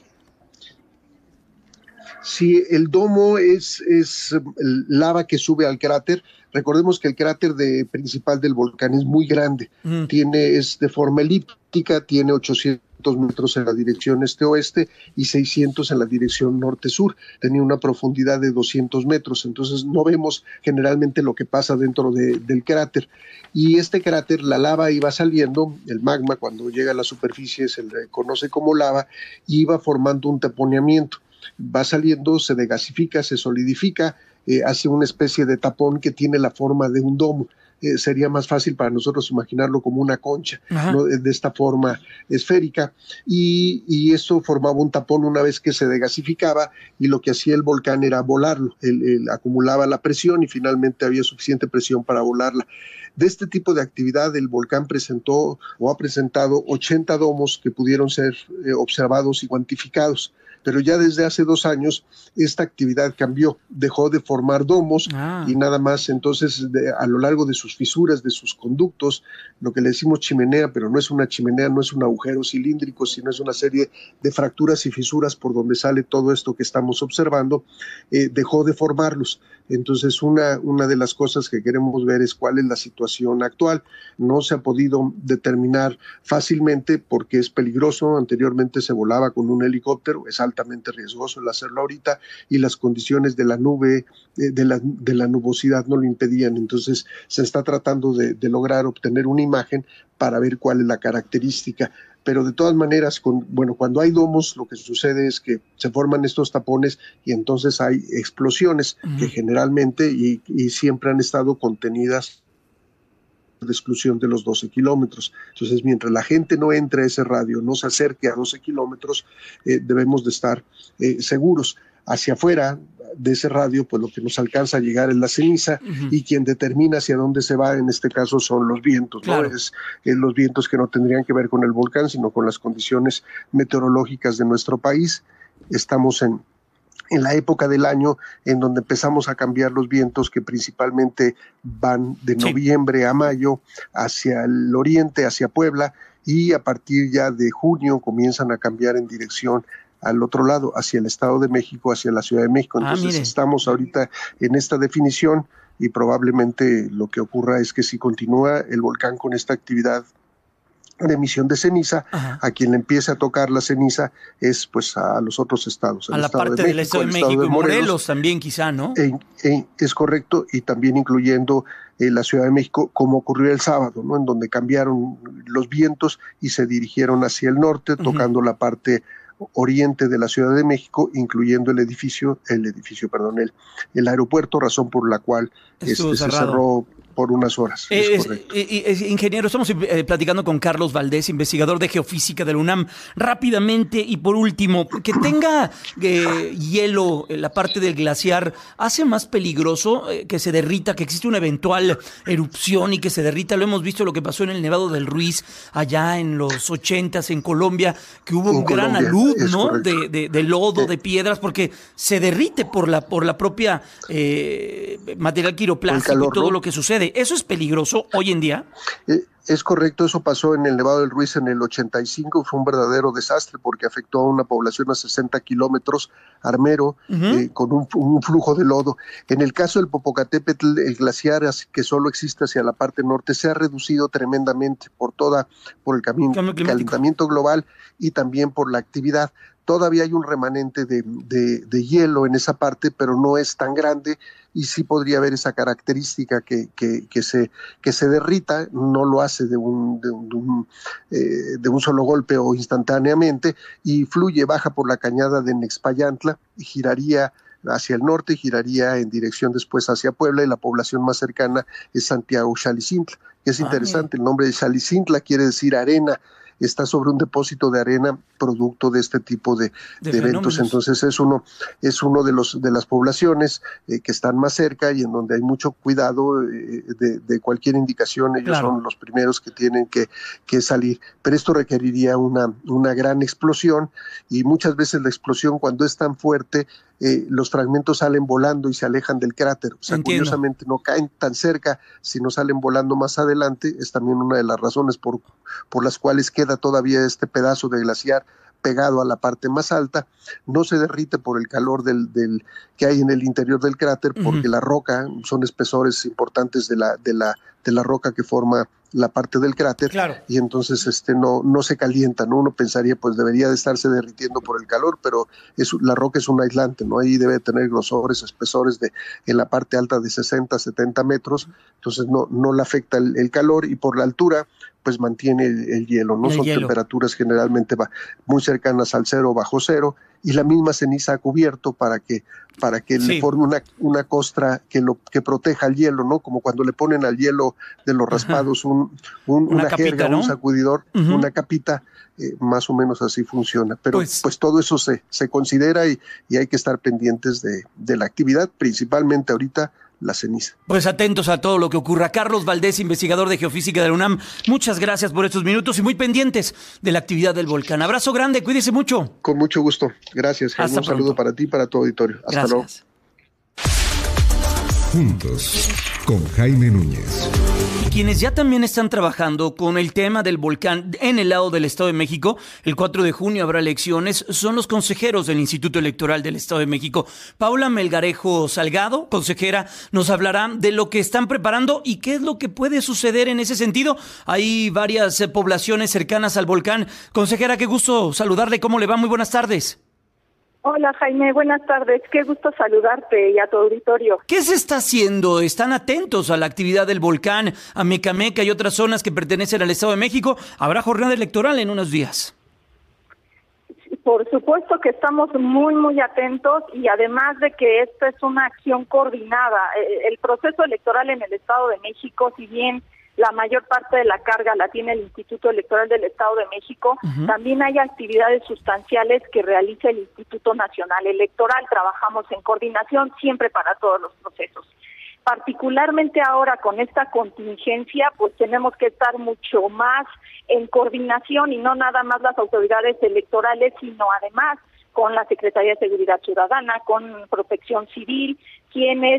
Sí, el domo es lava que sube al cráter. Recordemos que el cráter principal del volcán es muy grande, es de forma elíptica, tiene 800 metros en la dirección este-oeste y 600 en la dirección norte-sur. Tenía una profundidad de 200 metros, entonces no vemos generalmente lo que pasa dentro del cráter. Y este cráter, la lava iba saliendo, el magma cuando llega a la superficie se le conoce como lava, y iba formando un taponeamiento. Va saliendo, se degasifica, se solidifica, hace una especie de tapón que tiene la forma de un domo. Sería más fácil para nosotros imaginarlo como una concha, ¿no? De esta forma esférica, y esto formaba un tapón una vez que se degasificaba, y lo que hacía el volcán era volarlo. Él acumulaba la presión y finalmente había suficiente presión para volarla. De este tipo de actividad, el volcán presentó o ha presentado 80 domos que pudieron ser observados y cuantificados. Pero ya desde hace 2 años esta actividad cambió, dejó de formar domos y nada más. Entonces, a lo largo de sus fisuras, de sus conductos, lo que le decimos chimenea, pero no es una chimenea, no es un agujero cilíndrico, sino es una serie de fracturas y fisuras por donde sale todo esto que estamos observando, dejó de formarlos. Entonces, una de las cosas que queremos ver es cuál es la situación actual. No se ha podido determinar fácilmente porque es peligroso. Anteriormente se volaba con un helicóptero, es altamente riesgoso el hacerlo ahorita, y las condiciones de la nube, de la nubosidad no lo impedían. Entonces se está tratando de lograr obtener una imagen para ver cuál es la característica. Pero de todas maneras, cuando hay domos, lo que sucede es que se forman estos tapones y entonces hay explosiones que generalmente y siempre han estado contenidas de exclusión de los 12 kilómetros. Entonces, mientras la gente no entre a ese radio, no se acerque a 12 kilómetros, debemos de estar seguros. Hacia afuera de ese radio, pues lo que nos alcanza a llegar es la ceniza, y quien determina hacia dónde se va, en este caso, son los vientos, claro. ¿No? Es los vientos que no tendrían que ver con el volcán, sino con las condiciones meteorológicas de nuestro país. Estamos en la época del año en donde empezamos a cambiar los vientos, que principalmente van de noviembre a mayo hacia el oriente, hacia Puebla, y a partir ya de junio comienzan a cambiar en dirección al otro lado, hacia el Estado de México, hacia la Ciudad de México. Entonces estamos ahorita en esta definición, y probablemente lo que ocurra es que si continúa el volcán con esta actividad de emisión de ceniza, a quien le empiece a tocar la ceniza es pues a los otros estados. A la parte del Estado de México y Morelos también quizá, ¿no? Es correcto, y también incluyendo la Ciudad de México, como ocurrió el sábado, ¿no? En donde cambiaron los vientos y se dirigieron hacia el norte, tocando la parte oriente de la Ciudad de México, incluyendo el aeropuerto, razón por la cual se cerró por unas horas. Ingeniero, estamos platicando con Carlos Valdés, investigador de geofísica de la UNAM. Rápidamente, y por último, que tenga hielo en la parte del glaciar, ¿hace más peligroso que se derrita, que existe una eventual erupción y que se derrita? Lo hemos visto lo que pasó en el Nevado del Ruiz, allá en los 80s en Colombia, que hubo un gran alud, ¿no? De lodo, de piedras, porque se derrite por la propia material quiroplástico, calor, y todo, ¿no? Lo que sucede. ¿Eso es peligroso hoy en día? Es correcto, eso pasó en el Nevado del Ruiz en el 85, fue un verdadero desastre porque afectó a una población a 60 kilómetros, Armero, con un flujo de lodo. En el caso del Popocatépetl, el glaciar que solo existe hacia la parte norte se ha reducido tremendamente por el calentamiento global y también por la actividad. Todavía hay un remanente de hielo en esa parte, pero no es tan grande, y sí podría haber esa característica que se derrita. No lo hace de un solo golpe o instantáneamente, y baja por la cañada de Nexpayantla y giraría hacia el norte, giraría en dirección después hacia Puebla, y la población más cercana es Santiago Xalicintla, que es interesante. El nombre de Xalicintla quiere decir arena. Está sobre un depósito de arena producto de este tipo de eventos. Entonces es uno de las poblaciones que están más cerca y en donde hay mucho cuidado de cualquier indicación. Ellos son los primeros que tienen que salir. Pero esto requeriría una gran explosión, y muchas veces la explosión, cuando es tan fuerte, los fragmentos salen volando y se alejan del cráter. O sea, curiosamente no caen tan cerca, sino salen volando más adelante. Es también una de las razones por las cuales queda todavía este pedazo de glaciar pegado a la parte más alta. No se derrite por el calor que hay en el interior del cráter, porque la roca, son espesores importantes de la roca que forma la parte del cráter, y entonces no se calienta, ¿no? Uno pensaría, pues debería de estarse derritiendo por el calor, pero la roca es un aislante, ¿no? Ahí debe tener grosores, espesores en la parte alta de 60, 70 metros, entonces no le afecta el calor, y por la altura pues mantiene el hielo, ¿no? Son temperaturas generalmente muy cercanas al 0 o bajo 0, y la misma ceniza ha cubierto para que le forme una costra que proteja el hielo, ¿no? Como cuando le ponen al hielo de los raspados una capita, jerga, ¿no? Un sacudidor, una capita, más o menos así funciona. Pero pues todo eso se considera, y hay que estar pendientes de la actividad, principalmente ahorita la ceniza. Pues atentos a todo lo que ocurra. Carlos Valdés, investigador de geofísica de la UNAM, muchas gracias por estos minutos y muy pendientes de la actividad del volcán. Abrazo grande, cuídese mucho. Con mucho gusto. Gracias, Jaime. Un saludo para ti y para tu auditorio. Hasta luego. Juntos, con Jaime Núñez. Y quienes ya también están trabajando con el tema del volcán en el lado del Estado de México, el 4 de junio habrá elecciones, son los consejeros del Instituto Electoral del Estado de México. Paula Melgarejo Salgado, consejera, nos hablará de lo que están preparando y qué es lo que puede suceder en ese sentido. Hay varias poblaciones cercanas al volcán. Consejera, qué gusto saludarle. ¿Cómo le va? Muy buenas tardes. Hola Jaime, buenas tardes, qué gusto saludarte y a tu auditorio. ¿Qué se está haciendo? ¿Están atentos a la actividad del volcán, a Mecameca y otras zonas que pertenecen al Estado de México? Habrá jornada electoral en unos días. Por supuesto que estamos muy atentos, y además de que esta es una acción coordinada, el proceso electoral en el Estado de México, si bien la mayor parte de la carga la tiene el Instituto Electoral del Estado de México. También hay actividades sustanciales que realiza el Instituto Nacional Electoral. Trabajamos en coordinación siempre para todos los procesos. Particularmente ahora con esta contingencia, pues tenemos que estar mucho más en coordinación y no nada más las autoridades electorales, sino además con la Secretaría de Seguridad Ciudadana, con Protección Civil, quienes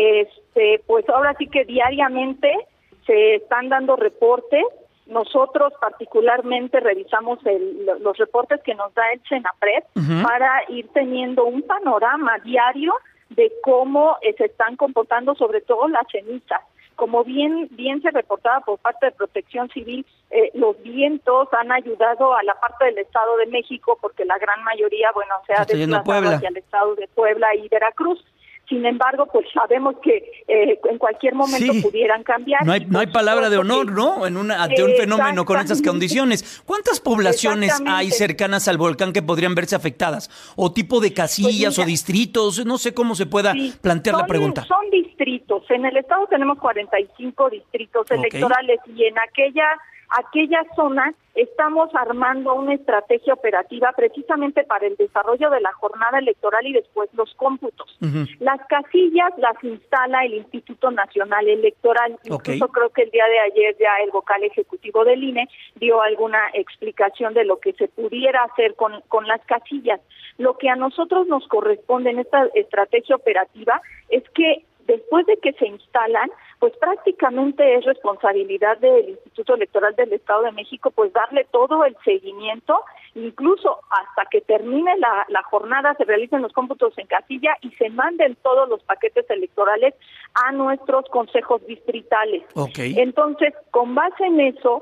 pues ahora sí que diariamente se están dando reportes. Nosotros particularmente revisamos los reportes que nos da el CENAPRED para ir teniendo un panorama diario de cómo se están comportando sobre todo las cenizas. Como bien se reportaba por parte de Protección Civil, los vientos han ayudado a la parte del Estado de México porque la gran mayoría, se ha desplazado hacia el Estado de Puebla y Veracruz. Sin embargo, pues sabemos que en cualquier momento pudieran cambiar. No hay palabra de honor, ¿no? Ante un fenómeno con esas condiciones. ¿Cuántas poblaciones hay cercanas al volcán que podrían verse afectadas? ¿O tipo de casillas o distritos? No sé cómo se pueda plantear la pregunta. Son distritos. En el estado tenemos 45 distritos electorales y en aquella zona estamos armando una estrategia operativa precisamente para el desarrollo de la jornada electoral y después los cómputos. Las casillas las instala el Instituto Nacional Electoral. Incluso creo que el día de ayer ya el vocal ejecutivo del INE dio alguna explicación de lo que se pudiera hacer con las casillas. Lo que a nosotros nos corresponde en esta estrategia operativa es que después de que se instalan, pues prácticamente es responsabilidad del Instituto Electoral del Estado de México, pues darle todo el seguimiento, incluso hasta que termine la jornada, se realicen los cómputos en casilla y se manden todos los paquetes electorales a nuestros consejos distritales. Entonces, con base en eso,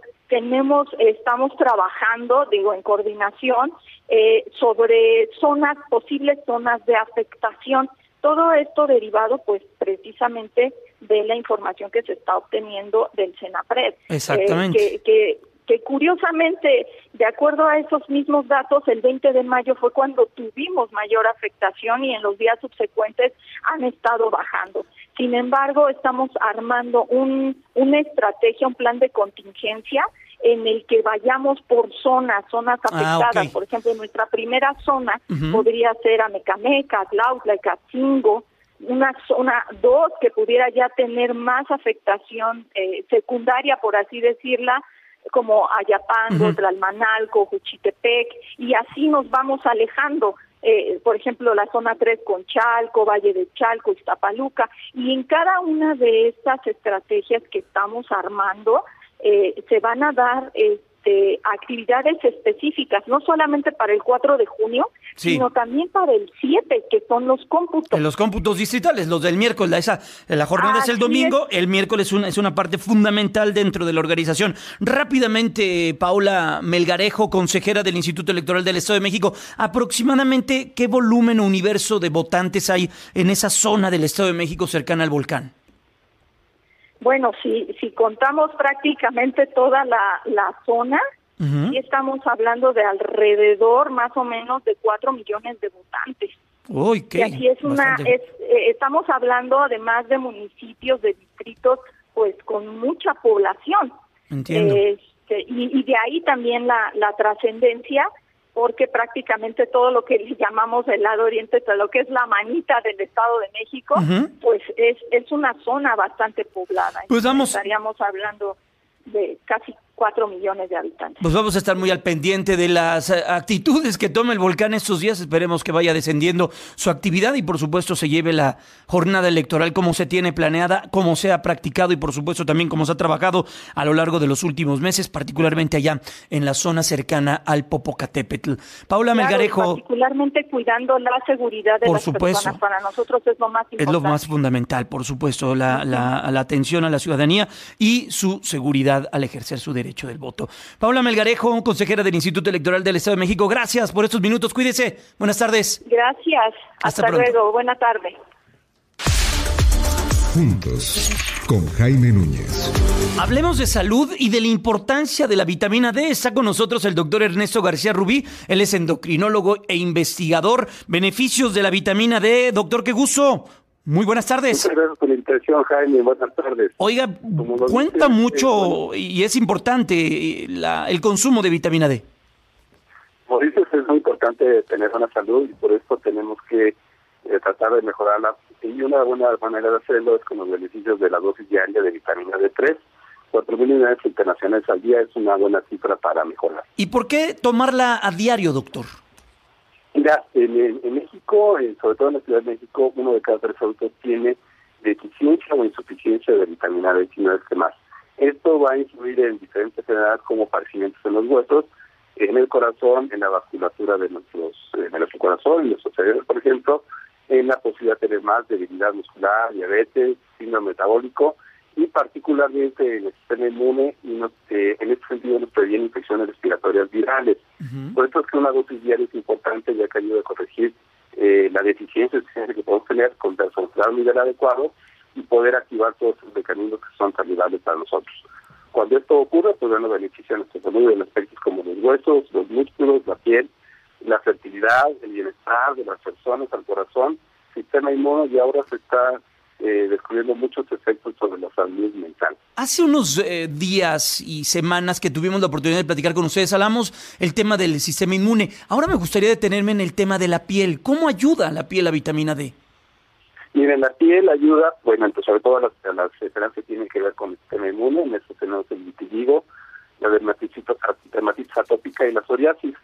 estamos trabajando, en coordinación, sobre posibles zonas de afectación. Todo esto derivado, pues, precisamente de la información que se está obteniendo del CENAPRED. Exactamente. Que curiosamente, de acuerdo a esos mismos datos, el 20 de mayo fue cuando tuvimos mayor afectación y en los días subsecuentes han estado bajando. Sin embargo, estamos armando una estrategia, un plan de contingencia en el que vayamos por zonas afectadas. Por ejemplo, nuestra primera zona podría ser Amecameca, Tlautla, Catzingo, una zona 2 que pudiera ya tener más afectación secundaria, por así decirla, como Ayapango, Tlalmanalco, Juchitepec, y así nos vamos alejando. Por ejemplo, la zona 3 con Chalco, Valle de Chalco, Iztapaluca, y en cada una de estas estrategias que estamos armando, se van a dar actividades específicas, no solamente para el 4 de junio, sino también para el 7, que son los cómputos. Los cómputos distritales, los del miércoles, la jornada es el domingo, el miércoles es una parte fundamental dentro de la organización. Rápidamente, Paula Melgarejo, consejera del Instituto Electoral del Estado de México, aproximadamente, ¿qué volumen o universo de votantes hay en esa zona del Estado de México cercana al volcán? Bueno, si contamos prácticamente toda la zona, y estamos hablando de alrededor más o menos de 4 millones de votantes. Y aquí estamos hablando además de municipios, de distritos, pues con mucha población. Entiendo. Y de ahí también la trascendencia, porque prácticamente todo lo que llamamos el lado oriente, todo lo que es la manita del Estado de México, pues es una zona bastante poblada. Pues estaríamos hablando de casi 4 millones de habitantes. Pues vamos a estar muy al pendiente de las actitudes que tome el volcán estos días. Esperemos que vaya descendiendo su actividad y por supuesto se lleve la jornada electoral como se tiene planeada, como se ha practicado y por supuesto también como se ha trabajado a lo largo de los últimos meses, particularmente allá en la zona cercana al Popocatépetl. Paula Melgarejo. Particularmente cuidando la seguridad de las personas. Para nosotros es lo más importante. Es lo más fundamental, por supuesto, la atención a la ciudadanía y su seguridad al ejercer su derecho del voto. Paula Melgarejo, consejera del Instituto Electoral del Estado de México, gracias por estos minutos, cuídese, buenas tardes. Gracias, hasta luego, buena tarde. Juntos, con Jaime Núñez. Hablemos de salud y de la importancia de la vitamina D. Está con nosotros el doctor Ernesto García Rubí, él es endocrinólogo e investigador. Beneficios de la vitamina D, doctor, qué gusto. Muy buenas tardes. Muchas gracias por la invitación, Jaime. Buenas tardes. Oiga, cuenta mucho y es importante el consumo de vitamina D. Como dices, es muy importante tener buena salud y por eso tenemos que tratar de mejorarla. Y una buena manera de hacerlo es con los beneficios de la dosis diaria de vitamina D3. 4.000 unidades internacionales al día es una buena cifra para mejorar. ¿Y por qué tomarla a diario, doctor? Mira, en México, sobre todo en la Ciudad de México, 1 de cada 3 adultos tiene deficiencia o insuficiencia de vitamina D, si no es que más. Esto va a influir en diferentes enfermedades como padecimientos en los huesos, en el corazón, en la vasculatura de nuestro corazón, en nuestro cerebro, por ejemplo, en la posibilidad de tener más debilidad muscular, diabetes, síndrome metabólico y particularmente en el sistema inmune y en este sentido nos previene infecciones respiratorias virales. Por eso es que una dosis diaria es importante, ya que ayuda a corregir la deficiencia que podemos tener con controlar un nivel adecuado y poder activar todos los mecanismos que son saludables para nosotros. Cuando esto ocurre, pues bueno, beneficia a nuestra salud en aspectos como los huesos, los músculos, la piel, la fertilidad, el bienestar de las personas, al corazón, sistema inmune, y ahora se está descubriendo muchos efectos sobre la salud mental. Hace unos días y semanas que tuvimos la oportunidad de platicar con ustedes, hablamos el tema del sistema inmune. Ahora me gustaría detenerme en el tema de la piel. ¿Cómo ayuda la piel a vitamina D? Miren, la piel ayuda, bueno, pues sobre todo a las enfermedades que tienen que ver con el sistema inmune. En eso tenemos el vitiligo, la dermatitis atópica y la psoriasis.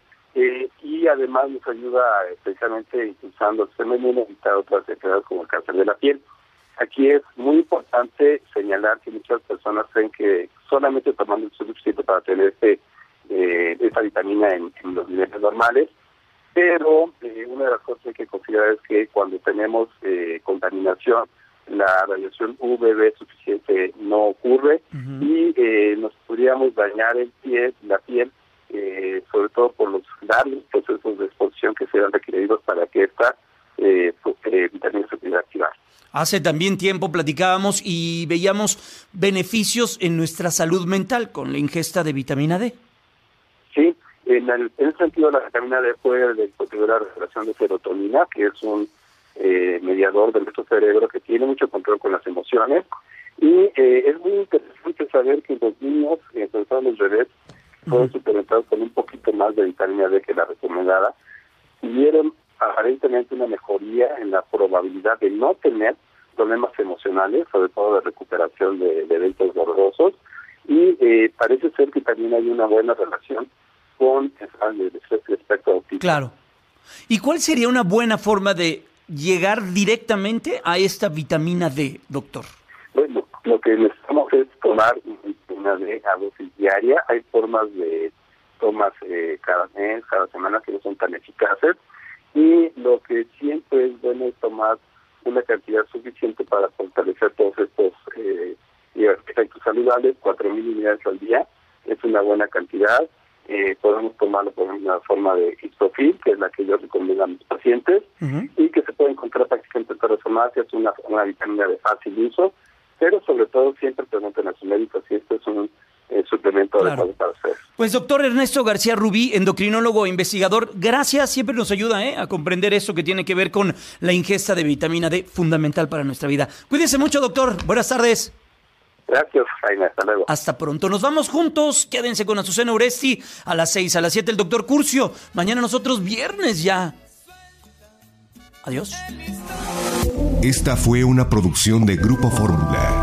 Y además nos ayuda precisamente impulsando el sistema inmune a evitar otras enfermedades como el cáncer de la piel. Aquí es muy importante señalar que muchas personas creen que solamente tomando el suficiente para tener esta vitamina en los niveles normales, pero una de las cosas que hay que considerar es que cuando tenemos contaminación, la radiación UVB suficiente no ocurre y nos podríamos dañar la piel, sobre todo por los largos procesos de exposición que serán requeridos para que esta vitamina se pueda activar. Hace también tiempo platicábamos y veíamos beneficios en nuestra salud mental con la ingesta de vitamina D. Sí, en ese sentido la vitamina D puede contribuir a la regulación de serotonina, que es un mediador de nuestro cerebro que tiene mucho control con las emociones. Y es muy interesante saber que los niños, sobre todo los bebés, fueron suplementados con un poquito más de vitamina D que la recomendada y vieron aparentemente una mejoría en la probabilidad de no tener problemas emocionales, sobre todo de recuperación de eventos dolorosos, y parece ser que también hay una buena relación con el espectro autista. Claro. ¿Y cuál sería una buena forma de llegar directamente a esta vitamina D, doctor? Bueno, lo que necesitamos es tomar vitamina D a dosis diaria. Hay formas de tomas cada mes, cada semana que no son tan eficaces. Y lo que siempre es bueno es tomar una cantidad suficiente para fortalecer todos estos efectos saludables. 4.000 unidades al día es una buena cantidad. Podemos tomarlo por una forma de histofil, que es la que yo recomiendo a mis pacientes, y que se puede encontrar prácticamente en todas las farmacias, una vitamina de fácil uso, pero sobre todo siempre pregunten a su médico si este es un suplemento adecuado para ustedes. Pues doctor Ernesto García Rubí, endocrinólogo e investigador, gracias, siempre nos ayuda a comprender eso que tiene que ver con la ingesta de vitamina D, fundamental para nuestra vida. Cuídese mucho, doctor, buenas tardes. Gracias, Jaime, hasta luego. Hasta pronto, nos vamos juntos, quédense con Azucena Oresti, a las 6, a las 7 el doctor Curcio, mañana nosotros viernes ya. Adiós. Esta fue una producción de Grupo Fórmula.